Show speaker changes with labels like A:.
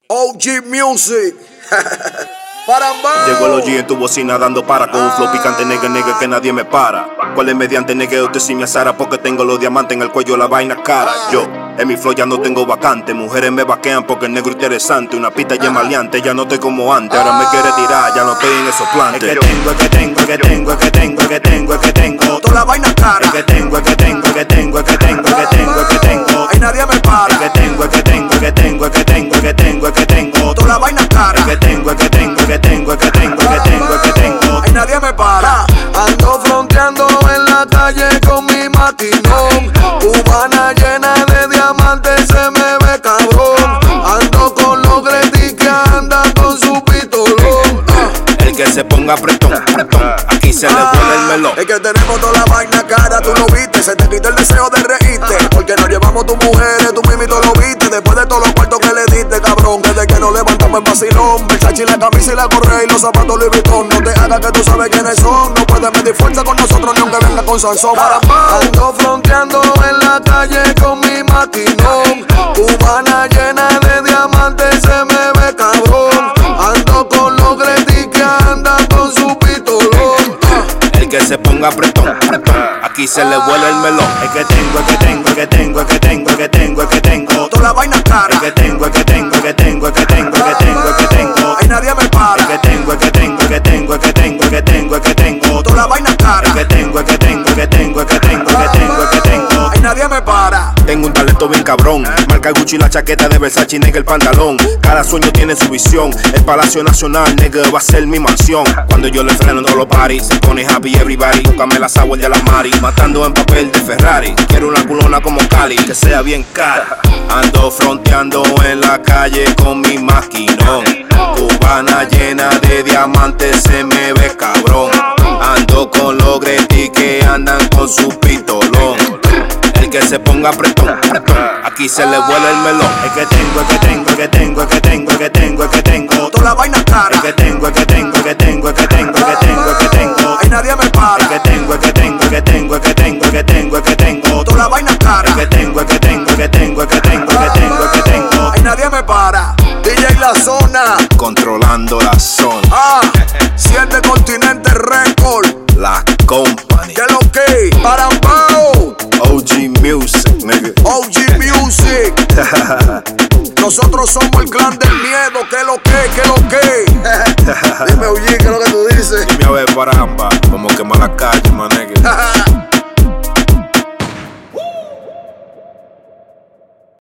A: OG Music.
B: Llegó el OG en tu bocina dando para con un flow picante, nigga, que nadie me para. ¿Cuál es mediante, nigga? Usted sí me azara porque tengo los diamantes en el cuello, la vaina cara. Yo, en mi flow ya no tengo vacante. Mujeres me vaquean porque el negro interesante. Una pista ya maleante, ya no estoy como antes. Ahora me quiere tirar, ya no estoy en esos plantes. Es que tengo
A: toda la vaina cara.
B: Es que tengo
A: Ay, nadie me para.
B: Es que tengo
A: toda la vaina cara.
B: Es que tengo
A: Ay, nadie me para.
C: Ando fronteando en la calle con mi maquinón. Cubana llena de diamantes, se me ve cabrón. Ando con los Greti que andan con su pistolón.
B: El que se ponga pretón, aquí se le vuela el melón.
A: Es que tenemos toda la vaina cara, tú lo viste. Se te quita el deseo de reírte. Porque nos llevamos tus mujeres, tú mismito lo viste. Después de todos los cuartos que le diste, cabrón. Desde que nos levantamos el vacilón. Versace, la camisa y la correa y los zapatos Louis Vuitton. No te hagas que tú sabes quiénes son. No puedes medir fuerza con nosotros ni aunque venga con Sansón.
C: Ando fronteando en la calle con mi maquinón. Cubana llena de diamantes, se me ve cabrón. Ando con los Greti que andan con su pistolón.
B: El que se ponga pretón, aquí se le vuela el melón. Es que tengo
A: toda la vaina cara.
B: Es que tengo
A: Ay, nadie me para.
B: Es que tengo
A: toda la vaina cara.
B: Es que tengo
A: Ay, nadie me para.
B: Tengo un talento bien cabrón. Marca Gucci la chaqueta de Versace, nigga, el pantalón. Cada sueño tiene su visión. El Palacio Nacional, nigga, va a ser mi mansión. Cuando yo le freno en todos los parties, se pone happy everybody. Tócame las aguas de la Mari, matando en papel de Ferrari. Quiero una culona como Cali, que sea bien cara. Ando fronteando en la calle con mi maquinón. Cubana llena de diamantes, se me ve cabrón. Ando con los Greti que andan con su pistolón. El que se ponga pretón, aquí se le vuela el melón. Es que tengo
A: toda la vaina cara.
B: Es que tengo
A: Ay, nadie me para.
B: Es que tengo
A: toda la vaina cara.
B: Es que tengo
A: Ay, nadie me para. DJ La Zona.
B: controlando la zona.
A: 7 Continentes Record.
B: La Company.
A: ¿Qué lo que? Parambao.
B: OG Music, nigga.
A: OG Music. Nosotros somos el clan del miedo. ¿Qué lo que? Dime, OG, ¿qué es lo que tú dices?
B: Dime a ver, paramba, como quema la calle, my nigga.